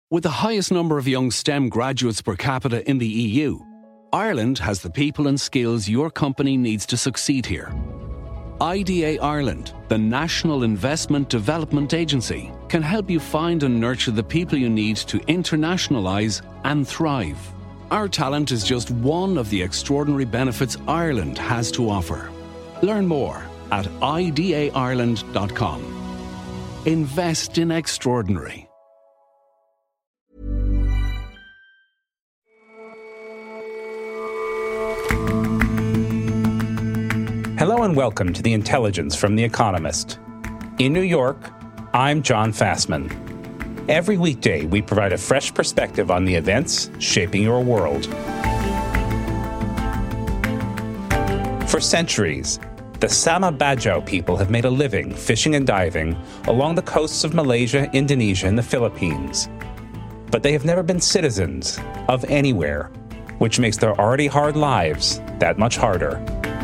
With the highest number of young STEM graduates per capita in the EU, Ireland has the people and skills your company needs to succeed here. IDA Ireland, the National Investment Development Agency, can help you find and nurture the people you need to internationalise and thrive. Our talent is just one of the extraordinary benefits Ireland has to offer. Learn more at idaireland.com. Invest in extraordinary. Hello and welcome to The Intelligence from The Economist. In New York, I'm John Fassman. Every weekday, we provide a fresh perspective on the events shaping your world. For centuries, the Sama Bajau people have made a living fishing and diving along the coasts of Malaysia, Indonesia, and the Philippines. But they have never been citizens of anywhere, which makes their already hard lives that much harder.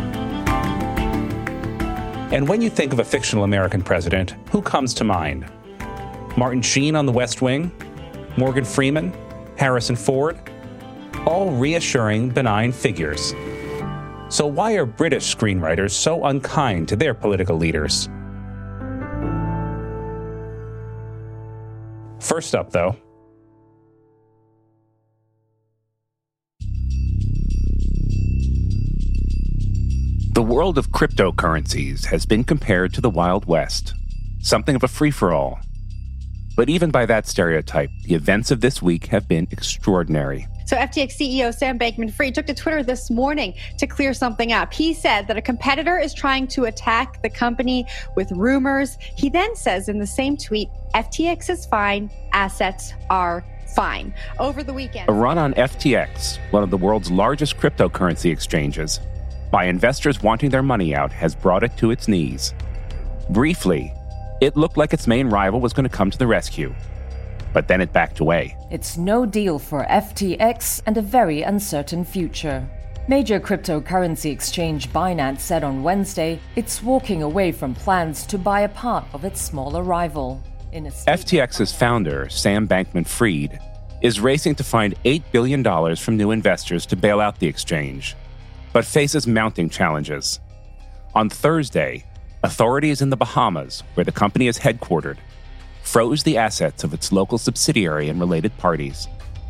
And when you think of a fictional American president, who comes to mind? Martin Sheen on The West Wing? Morgan Freeman? Harrison Ford? All reassuring, benign figures. So why are British screenwriters so unkind to their political leaders? First up, though, the world of cryptocurrencies has been compared to the Wild West, something of a free-for-all. But even by that stereotype, the events of this week have been extraordinary. So FTX CEO Sam Bankman-Fried took to Twitter this morning to clear something up. He said that a competitor is trying to attack the company with rumors. He then says in the same tweet, FTX is fine, assets are fine. Over the weekend, a run on FTX, one of the world's largest cryptocurrency exchanges, by investors wanting their money out, has brought it to its knees. Briefly, it looked like its main rival was going to come to the rescue, but then it backed away. It's no deal for FTX and a very uncertain future. Major cryptocurrency exchange Binance said on Wednesday it's walking away from plans to buy a part of its smaller rival. FTX's founder, Sam Bankman-Fried, is racing to find $8 billion from new investors to bail out the exchange, but faces mounting challenges. On Thursday, authorities in the Bahamas, where the company is headquartered, froze the assets of its local subsidiary and related parties.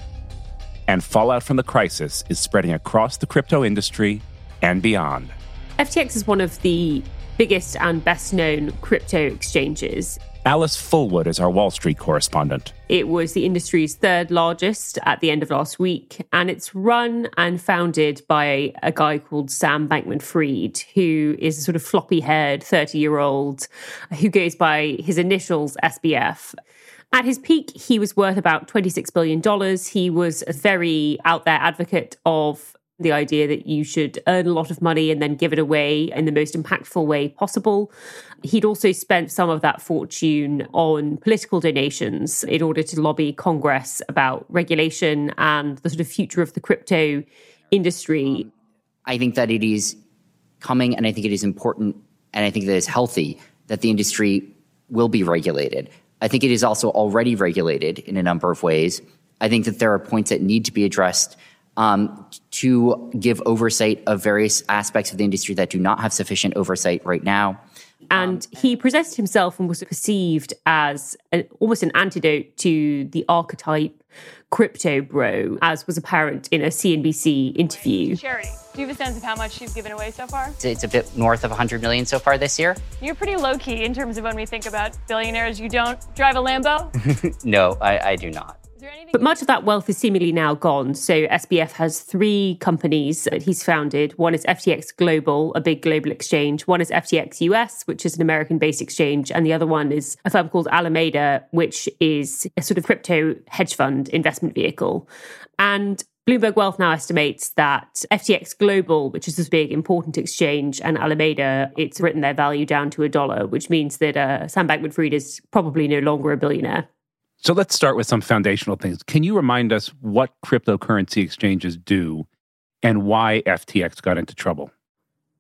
And fallout from the crisis is spreading across the crypto industry and beyond. FTX is one of the biggest and best-known crypto exchanges. Alice Fullwood is our Wall Street correspondent. It was the industry's third largest at the end of last week, and it's run and founded by a guy called Sam Bankman-Fried, who is a sort of floppy-haired 30-year-old who goes by his initials SBF. At his peak, he was worth about $26 billion. He was a very out-there advocate of the idea that you should earn a lot of money and then give it away in the most impactful way possible. He'd also spent some of that fortune on political donations in order to lobby Congress about regulation and the sort of future of the crypto industry. I think that it is coming, and I think it is important, and I think that it's healthy that the industry will be regulated. I think it is also already regulated in a number of ways. I think that there are points that need to be addressed to give oversight of various aspects of the industry that do not have sufficient oversight right now. And he presented himself and was perceived as almost an antidote to the archetype crypto bro, as was apparent in a CNBC interview. Charity, do you have a sense of how much you've given away so far? It's a bit north of $100 million so far this year. You're pretty low-key in terms of when we think about billionaires. You don't drive a Lambo? No, I do not. But much of that wealth is seemingly now gone. So SBF has three companies that he's founded. One is FTX Global, a big global exchange. One is FTX US, which is an American-based exchange. And the other one is a firm called Alameda, which is a sort of crypto hedge fund investment vehicle. And Bloomberg Wealth now estimates that FTX Global, which is this big, important exchange, and Alameda, it's written their value down to $1, which means that Sam Bankman-Fried is probably no longer a billionaire. So let's start with some foundational things. Can you remind us what cryptocurrency exchanges do and why FTX got into trouble?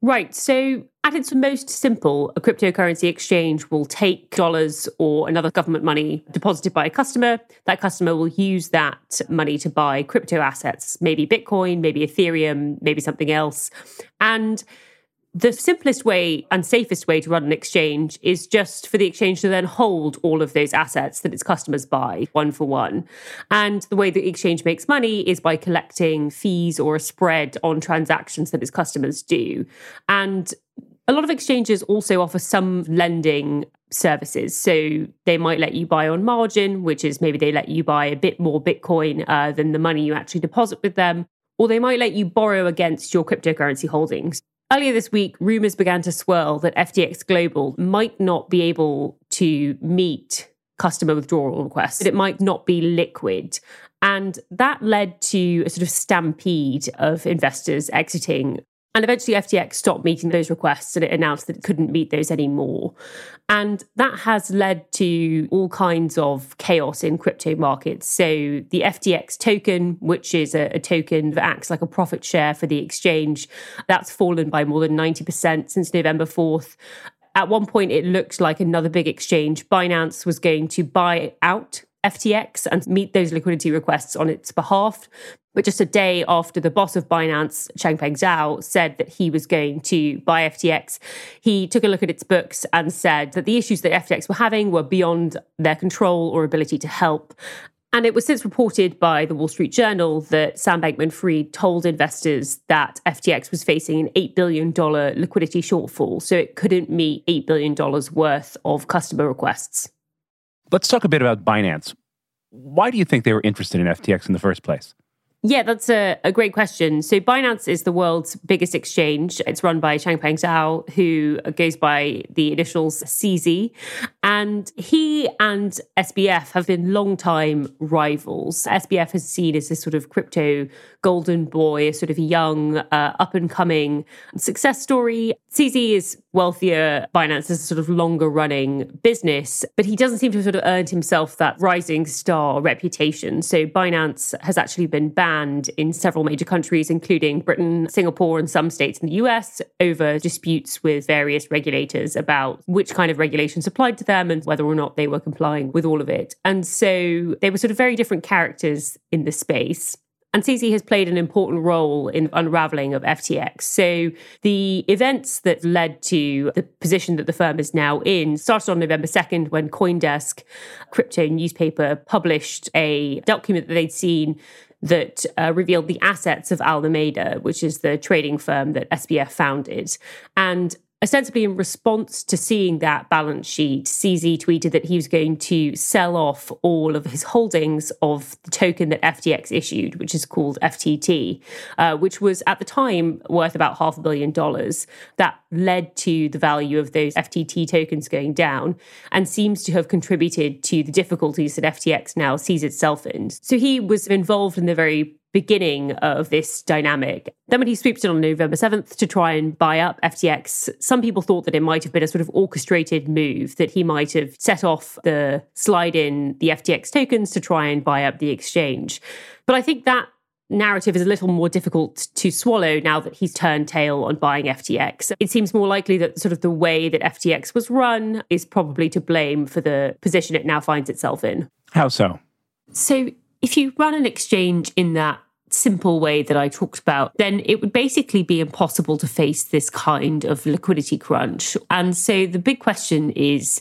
Right. So at its most simple, a cryptocurrency exchange will take dollars or another government money deposited by a customer. That customer will use that money to buy crypto assets, maybe Bitcoin, maybe Ethereum, maybe something else. And the simplest way and safest way to run an exchange is just for the exchange to then hold all of those assets that its customers buy one for one. And the way the exchange makes money is by collecting fees or a spread on transactions that its customers do. And a lot of exchanges also offer some lending services. So they might let you buy on margin, which is maybe they let you buy a bit more Bitcoin than the money you actually deposit with them. Or they might let you borrow against your cryptocurrency holdings. Earlier this week, rumors began to swirl that FTX Global might not be able to meet customer withdrawal requests, that it might not be liquid. And that led to a sort of stampede of investors exiting. And eventually FTX stopped meeting those requests and it announced that it couldn't meet those anymore. And that has led to all kinds of chaos in crypto markets. So the FTX token, which is a token that acts like a profit share for the exchange, that's fallen by more than 90% since November 4th. At one point, it looked like another big exchange, Binance, was going to buy out FTX and meet those liquidity requests on its behalf. But just a day after the boss of Binance, Changpeng Zhao, said that he was going to buy FTX, he took a look at its books and said that the issues that FTX were having were beyond their control or ability to help. And it was since reported by the Wall Street Journal that Sam Bankman-Fried told investors that FTX was facing an $8 billion liquidity shortfall, so it couldn't meet $8 billion worth of customer requests. Let's talk a bit about Binance. Why do you think they were interested in FTX in the first place? Yeah, that's a great question. So Binance is the world's biggest exchange. It's run by Changpeng Zhao, who goes by the initials CZ. And he and SBF have been longtime rivals. SBF is seen as this sort of crypto golden boy, a sort of young, up-and-coming success story. CZ is wealthier. Binance is a sort of longer-running business, but he doesn't seem to have sort of earned himself that rising star reputation. So Binance has actually been banned in several major countries, including Britain, Singapore, and some states in the US, over disputes with various regulators about which kind of regulations applied to them and whether or not they were complying with all of it. And so they were sort of very different characters in the space. And CZ has played an important role in unraveling of FTX. So the events that led to the position that the firm is now in started on November 2nd when CoinDesk, crypto newspaper, published a document that they'd seen that revealed the assets of Alameda, which is the trading firm that SBF founded. And ostensibly in response to seeing that balance sheet, CZ tweeted that he was going to sell off all of his holdings of the token that FTX issued, which is called FTT, which was at the time worth about $500 million. That led to the value of those FTT tokens going down and seems to have contributed to the difficulties that FTX now sees itself in. So he was involved in the very beginning of this dynamic. Then when he swooped in on November 7th to try and buy up FTX, some people thought that it might have been a sort of orchestrated move, that he might have set off the slide in the FTX tokens to try and buy up the exchange. But I think that narrative is a little more difficult to swallow now that he's turned tail on buying FTX. It seems more likely that sort of the way that FTX was run is probably to blame for the position it now finds itself in. How so? So if you run an exchange in that simple way that I talked about, then it would basically be impossible to face this kind of liquidity crunch. And so the big question is,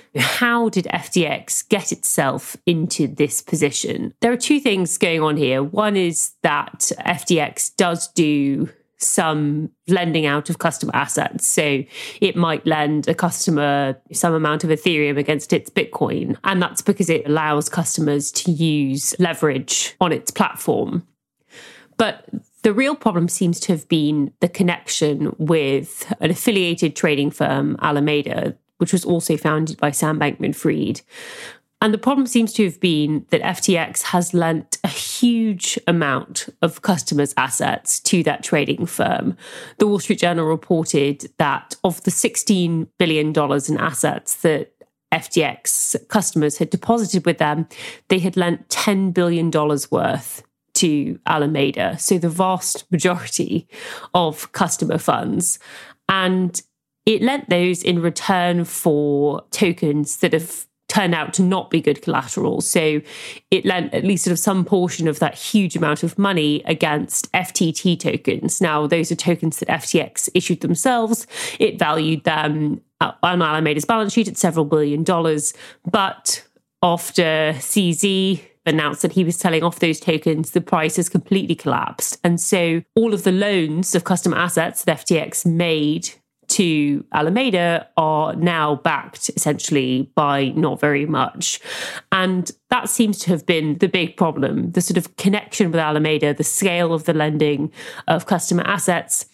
how did FTX get itself into this position? There are two things going on here. One is that FTX does do some lending out of customer assets. So it might lend a customer some amount of Ethereum against its Bitcoin. And that's because it allows customers to use leverage on its platform. But the real problem seems to have been the connection with an affiliated trading firm, Alameda, which was also founded by Sam Bankman-Fried. And the problem seems to have been that FTX has lent a huge amount of customers' assets to that trading firm. The Wall Street Journal reported that of the $16 billion in assets that FTX customers had deposited with them, they had lent $10 billion worth to Alameda. So the vast majority of customer funds. And it lent those in return for tokens that have turned out to not be good collateral. So it lent at least sort of some portion of that huge amount of money against FTT tokens. Now, those are tokens that FTX issued themselves. It valued them on Alameda's balance sheet at several $billion. But after CZ announced that he was selling off those tokens, the price has completely collapsed. And so all of the loans of customer assets that FTX made to Alameda are now backed essentially by not very much. And that seems to have been the big problem, the sort of connection with Alameda, the scale of the lending of customer assets,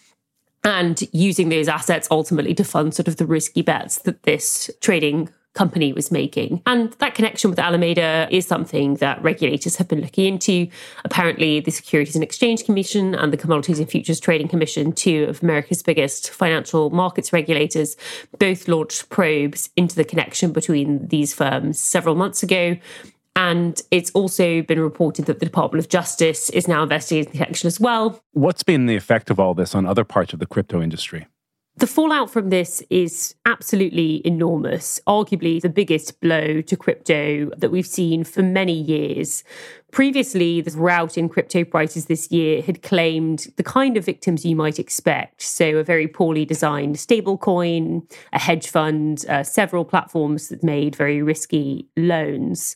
and using those assets ultimately to fund sort of the risky bets that this trading company was making. And that connection with Alameda is something that regulators have been looking into. Apparently, the Securities and Exchange Commission and the Commodities and Futures Trading Commission, two of America's biggest financial markets regulators, both launched probes into the connection between these firms several months ago. And it's also been reported that the Department of Justice is now investigating the connection as well. What's been the effect of all this on other parts of the crypto industry? The fallout from this is absolutely enormous, arguably the biggest blow to crypto that we've seen for many years. Previously, the rout in crypto prices this year had claimed the kind of victims you might expect. So a very poorly designed stablecoin, a hedge fund, several platforms that made very risky loans.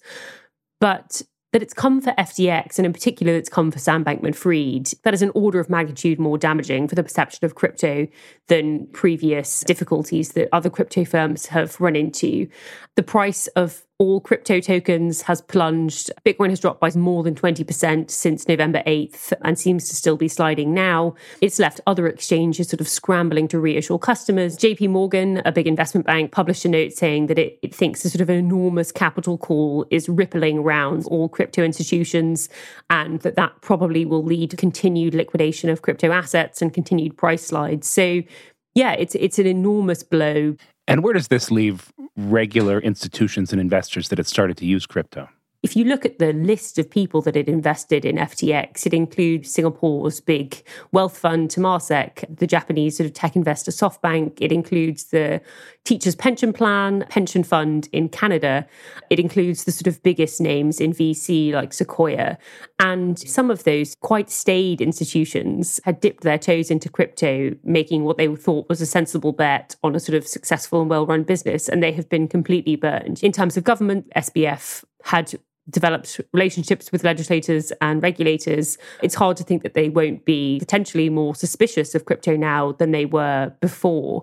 But that it's come for FTX, and in particular it's come for Sam Bankman-Fried, that is an order of magnitude more damaging for the perception of crypto than previous difficulties that other crypto firms have run into. The price of all crypto tokens has plunged. Bitcoin has dropped by more than 20% since November 8th and seems to still be sliding now. It's left other exchanges sort of scrambling to reassure customers. JP Morgan, a big investment bank, published a note saying that it thinks a sort of enormous capital call is rippling around all crypto institutions, and that probably will lead to continued liquidation of crypto assets and continued price slides. So yeah, it's an enormous blow. And where does this leave regular institutions and investors that had started to use crypto? If you look at the list of people that had invested in FTX, it includes Singapore's big wealth fund, Temasek, the Japanese sort of tech investor SoftBank. It includes the Teachers' Pension Plan, pension fund in Canada. It includes the sort of biggest names in VC like Sequoia. And some of those quite staid institutions had dipped their toes into crypto, making what they thought was a sensible bet on a sort of successful and well-run business. And they have been completely burned. In terms of government, SBF had developed relationships with legislators and regulators. It's hard to think that they won't be potentially more suspicious of crypto now than they were before.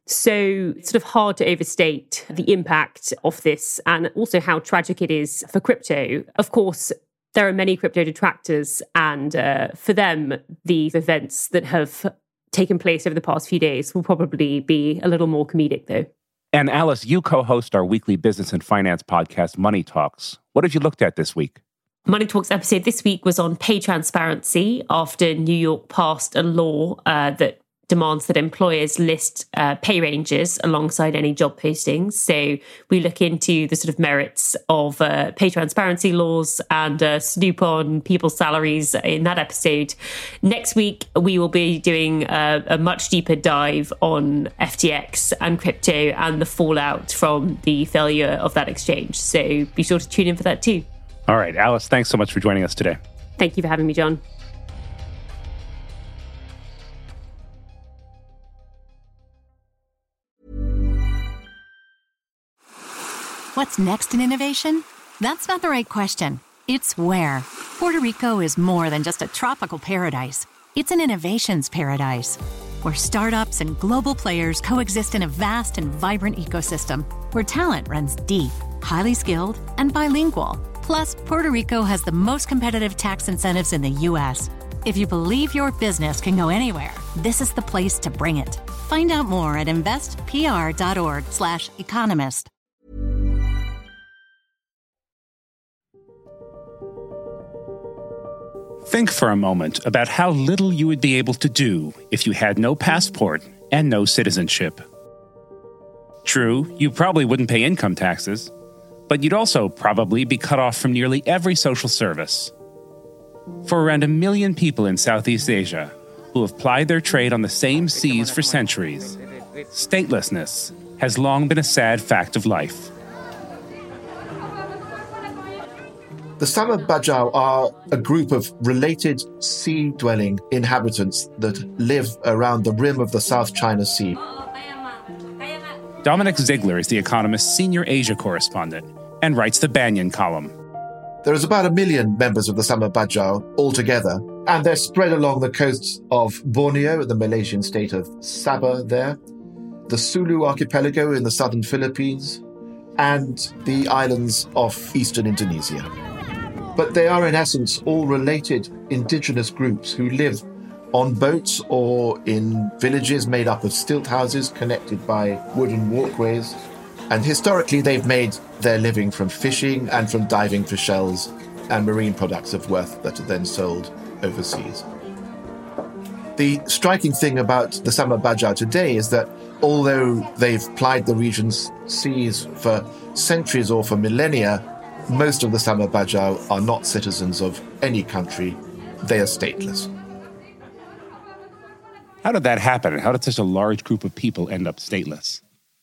So it's sort of hard to overstate the impact of this and also how tragic it is for crypto. Of course, there are many crypto detractors, and for them, the events that have taken place over the past few days will probably be a little more comedic, though. And Alice, you co-host our weekly business and finance podcast, Money Talks. What have you looked at this week? Money Talks episode this week was on pay transparency after New York passed a law that demands that employers list pay ranges alongside any job postings. So we look into the sort of merits of pay transparency laws and snoop on people's salaries in that episode. Next week, we will be doing a much deeper dive on FTX and crypto and the fallout from the failure of that exchange. So be sure to tune in for that too. All right, Alice, thanks so much for joining us today. Thank you for having me, John. What's next in innovation? That's not the right question. It's where. Puerto Rico is more than just a tropical paradise. It's an innovations paradise, where startups and global players coexist in a vast and vibrant ecosystem, where talent runs deep, highly skilled, and bilingual. Plus, Puerto Rico has the most competitive tax incentives in the U.S. If you believe your business can go anywhere, this is the place to bring it. Find out more at investpr.org/economist. Think for a moment about how little you would be able to do if you had no passport and no citizenship. True, you probably wouldn't pay income taxes, but you'd also probably be cut off from nearly every social service. For around 1 million people in Southeast Asia, who have plied their trade on the same seas for centuries. Statelessness has long been a sad fact of life. The Sama Bajau are a group of related sea-dwelling inhabitants that live around the rim of the South China Sea. Dominic Ziegler is The Economist's senior Asia correspondent and writes the Banyan column. There is about 1 million members of the Sama Bajau altogether, and they're spread along the coasts of Borneo, the Malaysian state of Sabah there, the Sulu archipelago in the southern Philippines, and the islands of eastern Indonesia. But they are in essence all related indigenous groups who live on boats or in villages made up of stilt houses connected by wooden walkways. And historically, they've made their living from fishing and from diving for shells and marine products of worth that are then sold overseas. The striking thing about the Sama Bajau today is that although they've plied the region's seas for centuries or for millennia, most of the Sama Bajau are not citizens of any country. They are stateless. How did that happen? How did such a large group of people end up stateless?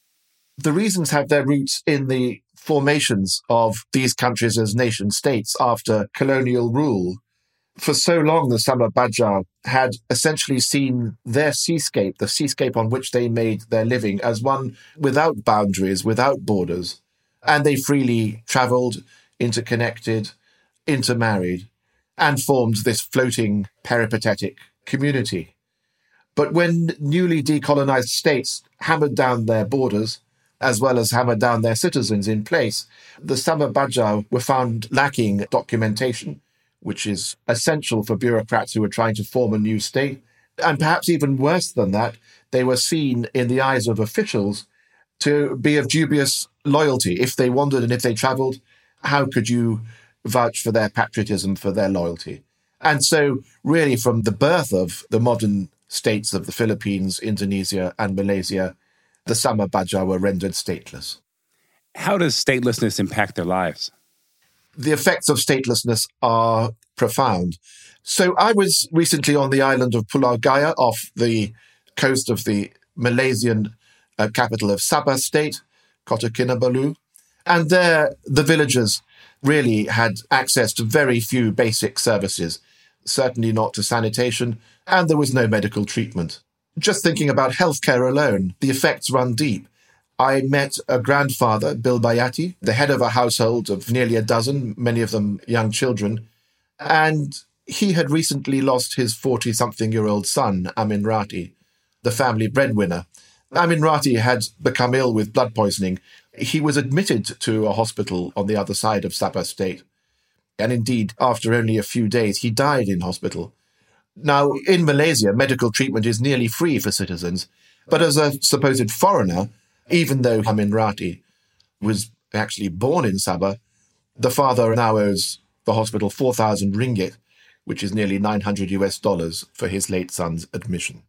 The reasons have their roots in the formations of these countries as nation-states after colonial rule. For so long, the Sama Bajau had essentially seen their seascape, the seascape on which they made their living, as one without boundaries, without borders. And they freely travelled, interconnected, intermarried, and formed this floating peripatetic community. But when newly decolonized states hammered down their borders, as well as hammered down their citizens in place, the Sama Bajau were found lacking documentation, which is essential for bureaucrats who are trying to form a new state. And perhaps even worse than that, they were seen in the eyes of officials to be of dubious loyalty. If they wandered and if they travelled, how could you vouch for their patriotism, for their loyalty? And so really from the birth of the modern states of the Philippines, Indonesia and Malaysia, the Sama Bajau were rendered stateless. How does statelessness impact their lives? The effects of statelessness are profound. So I was recently on the island of Pulau Gaya off the coast of the Malaysian capital of Sabah state, Kota Kinabalu. And there, the villagers really had access to very few basic services, certainly not to sanitation, and there was no medical treatment. Just thinking about healthcare alone, the effects run deep. I met a grandfather, Bill Bayati, the head of a household of nearly a dozen, many of them young children, and he had recently lost his 40-something-year-old son, Amin Rati, the family breadwinner. Amin Rati had become ill with blood poisoning. He was admitted to a hospital on the other side of Sabah State. And indeed, after only a few days, he died in hospital. Now, in Malaysia, medical treatment is nearly free for citizens. But as a supposed foreigner, even though Amin Rati was actually born in Sabah, the father now owes the hospital 4,000 ringgit, which is nearly $900 for his late son's admission.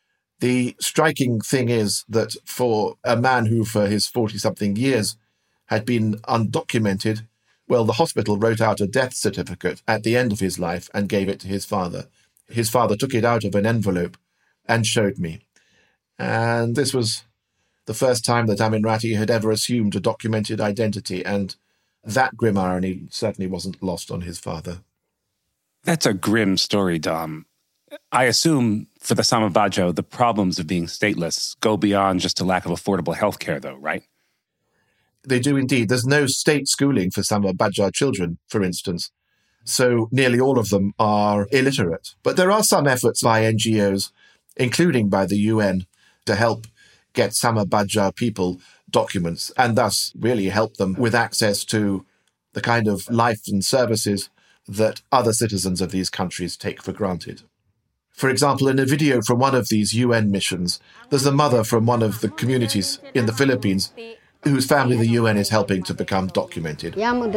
The striking thing is that for a man who for his 40-something years had been undocumented, well, the hospital wrote out a death certificate at the end of his life and gave it to his father. His father took it out of an envelope and showed me. And this was the first time that Amin Rati had ever assumed a documented identity, and that grim irony certainly wasn't lost on his father. That's a grim story, Dom. I assume for the Sama Bajau, the problems of being stateless go beyond just a lack of affordable health care, though, right? They do indeed. There's no state schooling for Sama Bajau children, for instance. So nearly all of them are illiterate. But there are some efforts by NGOs, including by the UN, to help get Sama Bajau people documents and thus really help them with access to the kind of life and services that other citizens of these countries take for granted. For example, in a video from one of these UN missions, there's a mother from one of the communities in the Philippines whose family the UN is helping to become documented.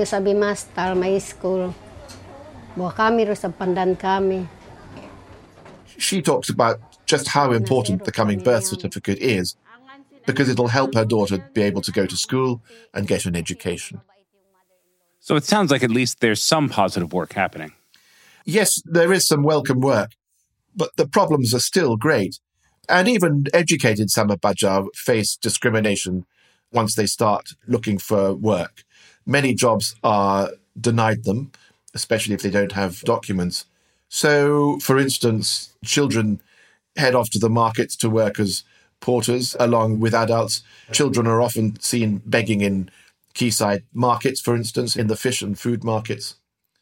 She talks about just how important the coming birth certificate is, because it'll help her daughter be able to go to school and get an education. So it sounds like at least there's some positive work happening. Yes, there is some welcome work. but the problems are still great. And even educated Sama Bajau face discrimination once they start looking for work. Many jobs are denied them, especially if they don't have documents. So, for instance, children head off to the markets to work as porters along with adults. Children are often seen begging in quayside markets, for instance, in the fish and food markets.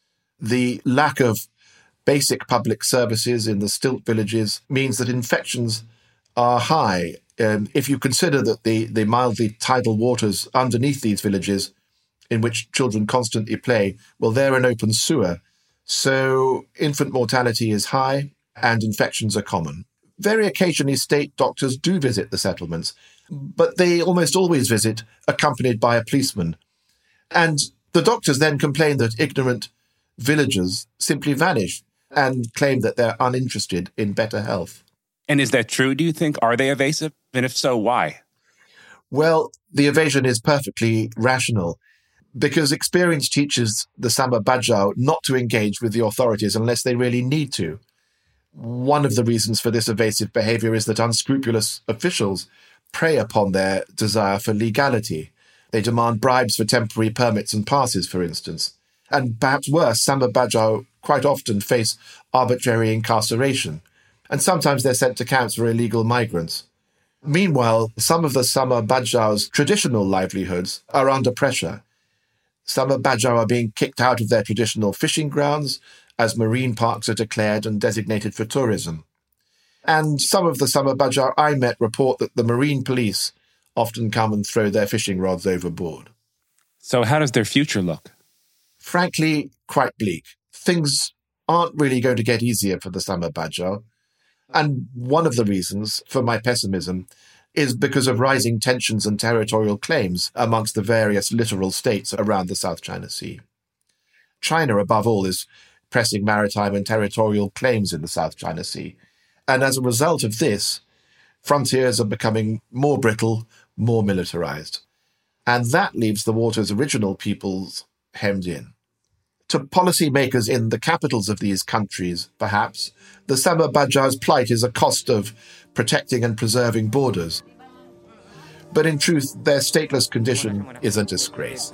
The lack of basic public services in the stilt villages means that infections are high. If you consider that the mildly tidal waters underneath these villages, in which children constantly play, well, they're an open sewer. So infant mortality is high and infections are common. Very occasionally, state doctors do visit the settlements, but they almost always visit accompanied by a policeman. And the doctors then complain that ignorant villagers simply vanish and claim that they're uninterested in better health. And is that true, do you think? Are they evasive? And if so, why? Well, the evasion is perfectly rational because experience teaches the Sama Bajau not to engage with the authorities unless they really need to. One of the reasons for this evasive behavior is that unscrupulous officials prey upon their desire for legality. They demand bribes for temporary permits and passes, for instance. And perhaps worse, Sama Bajau quite often face arbitrary incarceration, and sometimes they're sent to camps for illegal migrants. Meanwhile, some of the Sama Bajau's traditional livelihoods are under pressure. Sama Bajau are being kicked out of their traditional fishing grounds as marine parks are declared and designated for tourism. And some of the Sama Bajau I met report that the marine police often come and throw their fishing rods overboard. So how does their future look? Frankly, quite bleak. Things aren't really going to get easier for the Sama Bajau. And one of the reasons for my pessimism is because of rising tensions and territorial claims amongst the various littoral states around the South China Sea. China, above all, is pressing maritime and territorial claims in the South China Sea. And as a result of this, frontiers are becoming more brittle, more militarized. And that leaves the water's original peoples hemmed in. To policymakers in the capitals of these countries, perhaps, the Sama Bajau's plight is a cost of protecting and preserving borders. But in truth, their stateless condition is a disgrace.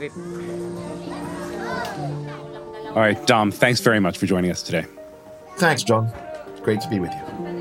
All right, Dom, thanks very much for joining us today. Thanks, John. It's great to be with you.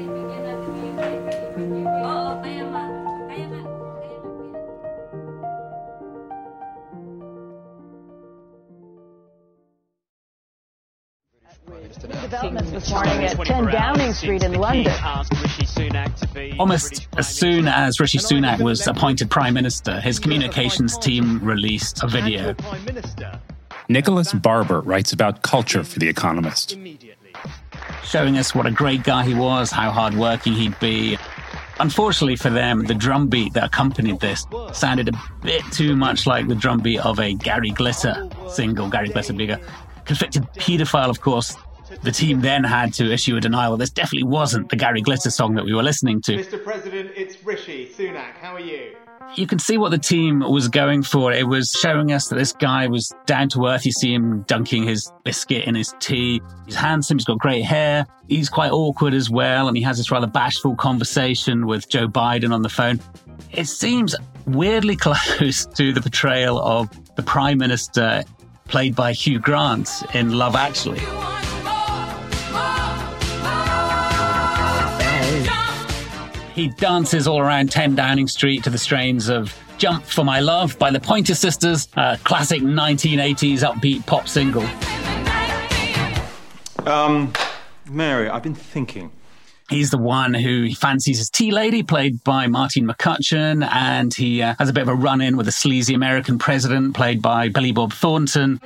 Developments this morning at 10 Downing Street in London. Almost as soon as Rishi Sunak was appointed Prime Minister, his communications team released a video. Nicholas Barber writes about culture for The Economist, showing us what a great guy he was, how hardworking he'd be. Unfortunately for them, the drumbeat that accompanied this sounded a bit too much like the drumbeat of a Gary Glitter single, Gary Glitter being a convicted paedophile, of course. The team then had to issue a denial. This definitely wasn't the Gary Glitter song that we were listening to. Mr. President, it's Rishi Sunak. How are you? You can see what the team was going for. It was showing us that this guy was down to earth. You see him dunking his biscuit in his tea. He's handsome. He's got great hair. He's quite awkward as well. And he has this rather bashful conversation with Joe Biden on the phone. It seems weirdly close to the portrayal of the Prime Minister played by Hugh Grant in Love Actually. He dances all around 10 Downing Street to the strains of Jump for My Love by the Pointer Sisters, a classic 1980s upbeat pop single. Mary, I've been thinking. He's the one who fancies his tea lady, played by Martine McCutcheon, and he has a bit of a run-in with a sleazy American president, played by Billy Bob Thornton.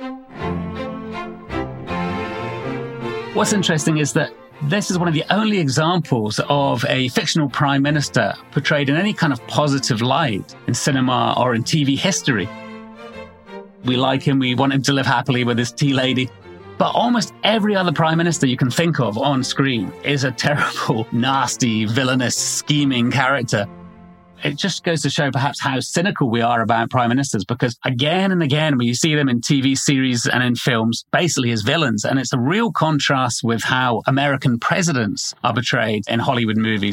What's interesting is that this is one of the only examples of a fictional prime minister portrayed in any kind of positive light in cinema or in TV history. We like him, we want him to live happily with his tea lady. But almost every other prime minister you can think of on screen is a terrible, nasty, villainous, scheming character. It just goes to show perhaps how cynical we are about prime ministers, because again and again, when you see them in TV series and in films, basically as villains. And it's a real contrast with how American presidents are portrayed in Hollywood movies.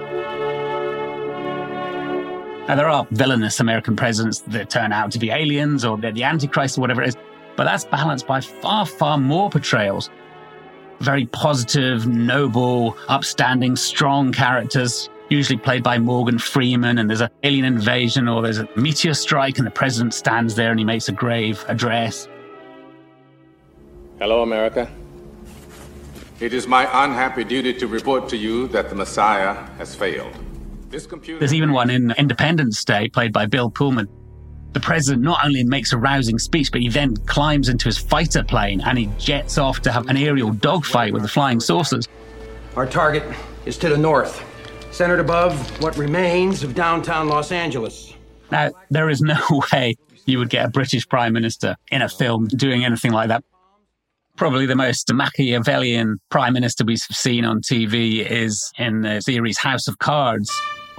Now, there are villainous American presidents that turn out to be aliens or they're the Antichrist or whatever it is, but that's balanced by far, far more portrayals. Very positive, noble, upstanding, strong characters, usually played by Morgan Freeman, and there's an alien invasion or there's a meteor strike and the president stands there and he makes a grave address. Hello, America. It is my unhappy duty to report to you that the Messiah has failed. There's even one in Independence Day, played by Bill Pullman. The president not only makes a rousing speech, but he then climbs into his fighter plane and he jets off to have an aerial dogfight with the flying saucers. Our target is to the north, centered above what remains of downtown Los Angeles. Now, there is no way you would get a British prime minister in a film doing anything like that. Probably the most Machiavellian prime minister we've seen on TV is in the series House of Cards.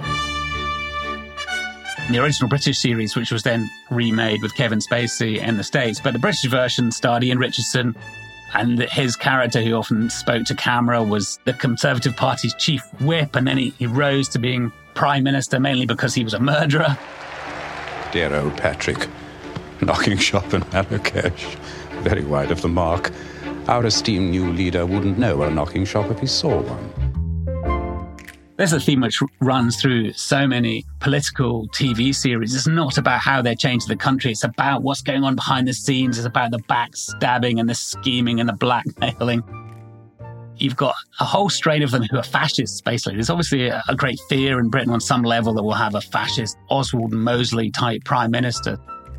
The original British series, which was then remade with Kevin Spacey in the States. But the British version starred Ian Richardson, and his character, who often spoke to camera, was the Conservative Party's chief whip, and then he rose to being prime minister mainly because he was a murderer. Dear old Patrick, knocking shop in Marrakesh, very wide of the mark. Our esteemed new leader wouldn't know a knocking shop if he saw one. There's a theme which runs through so many political TV series. It's not about how they're changing the country. It's about what's going on behind the scenes. It's about the backstabbing and the scheming and the blackmailing. You've got a whole strain of them who are fascists, basically. There's obviously a great fear in Britain on some level that we'll have a fascist Oswald Mosley-type prime minister.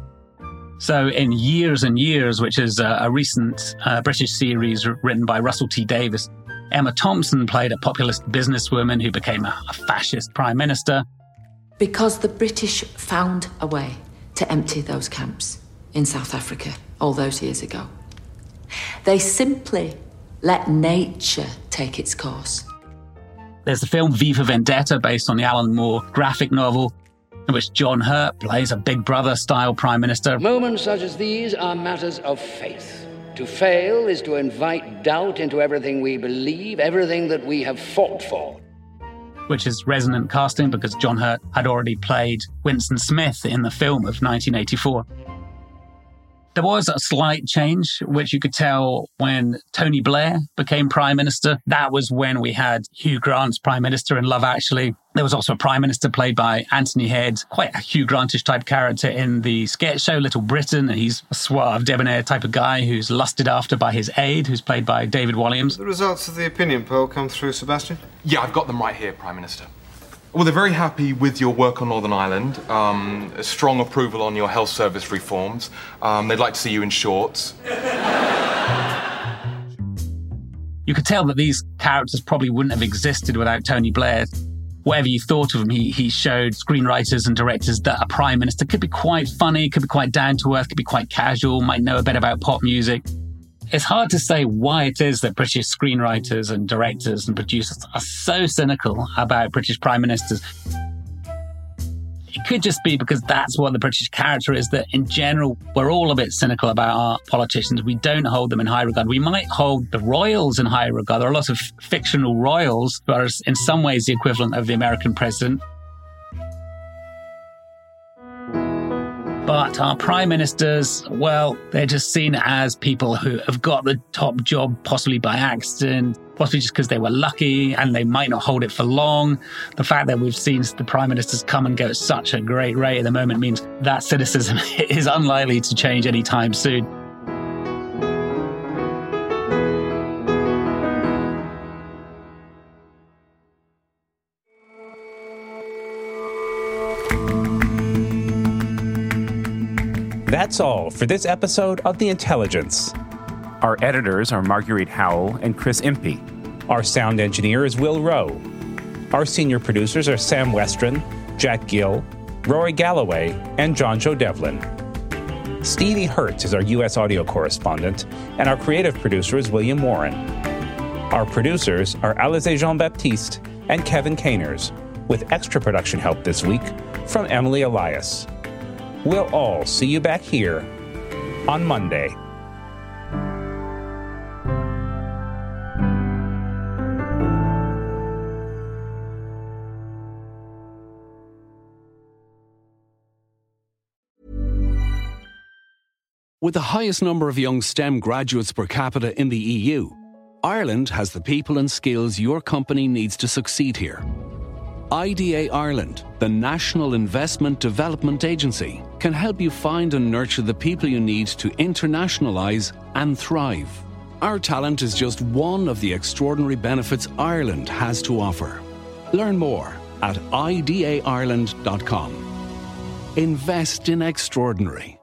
So in Years and Years, which is a recent British series written by Russell T Davies, Emma Thompson played a populist businesswoman who became a fascist prime minister. Because the British found a way to empty those camps in South Africa all those years ago. They simply let nature take its course. There's the film V for Vendetta, based on the Alan Moore graphic novel, in which John Hurt plays a Big Brother-style prime minister. Moments such as these are matters of faith. To fail is to invite doubt into everything we believe, everything that we have fought for. Which is resonant casting because John Hurt had already played Winston Smith in the film of 1984. There was a slight change, which you could tell when Tony Blair became prime minister. That was when we had Hugh Grant's prime minister in Love Actually. There was also a prime minister played by Anthony Head, quite a Hugh Grantish type character in the sketch show Little Britain. He's a suave, debonair type of guy who's lusted after by his aide, who's played by David Walliams. The results of the opinion poll come through, Sebastian? Yeah, I've got them right here, Prime Minister. Well, they're very happy with your work on Northern Ireland, a strong approval on your health service reforms. They'd like to see you in shorts. You could tell that these characters probably wouldn't have existed without Tony Blair. Whatever you thought of him, he showed screenwriters and directors that a prime minister could be quite funny, could be quite down to earth, could be quite casual, might know a bit about pop music. It's hard to say why it is that British screenwriters and directors and producers are so cynical about British prime ministers. It could just be because that's what the British character is, that in general, we're all a bit cynical about our politicians. We don't hold them in high regard. We might hold the royals in high regard. There are lots of fictional royals who are in some ways the equivalent of the American president. But our prime ministers, well, they're just seen as people who have got the top job, possibly by accident, possibly just because they were lucky and they might not hold it for long. The fact that we've seen the prime ministers come and go at such a great rate at the moment means that cynicism is unlikely to change anytime soon. That's all for this episode of The Intelligence. Our editors are Marguerite Howell and Chris Impey. Our sound engineer is Will Rowe. Our senior producers are Sam Westron, Jack Gill, Rory Galloway, and John Joe Devlin. Stevie Hertz is our U.S. audio correspondent, and our creative producer is William Warren. Our producers are Alize Jean-Baptiste and Kevin Caners. with extra production help this week from Emily Elias. We'll all see you back here on Monday. With the highest number of young STEM graduates per capita in the EU, Ireland has the people and skills your company needs to succeed here. IDA Ireland, the National Investment Development Agency, can help you find and nurture the people you need to internationalise and thrive. Our talent is just one of the extraordinary benefits Ireland has to offer. Learn more at idaireland.com. Invest in extraordinary.